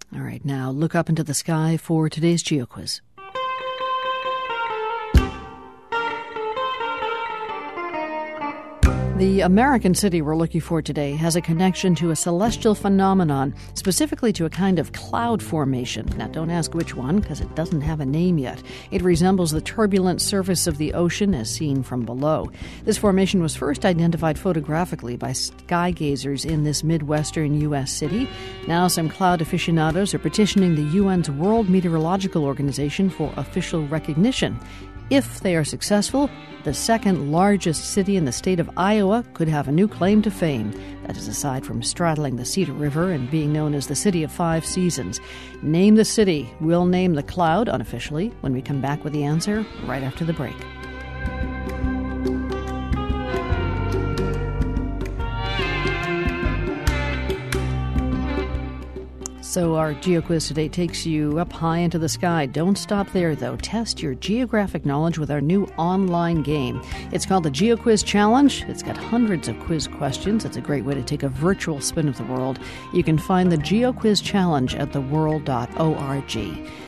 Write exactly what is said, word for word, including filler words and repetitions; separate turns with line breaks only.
All right, now look up into the sky for today's GeoQuiz. The American city we're looking for today has a connection to a celestial phenomenon, specifically to a kind of cloud formation. Now, don't ask which one, because it doesn't have a name yet. It resembles the turbulent surface of the ocean as seen from below. This formation was first identified photographically by sky gazers in this Midwestern U S city. Now, some cloud aficionados are petitioning the U N's World Meteorological Organization for official recognition. If they are successful, the second largest city in the state of Iowa could have a new claim to fame. That is aside from straddling the Cedar River and being known as the City of Five Seasons. Name the city. We'll name the cloud unofficially when we come back with the answer right after the break. So our GeoQuiz today takes you up high into the sky. Don't stop there, though. Test your geographic knowledge with our new online game. It's called the GeoQuiz Challenge. It's got hundreds of quiz questions. It's a great way to take a virtual spin of the world. You can find the GeoQuiz Challenge at the world dot org.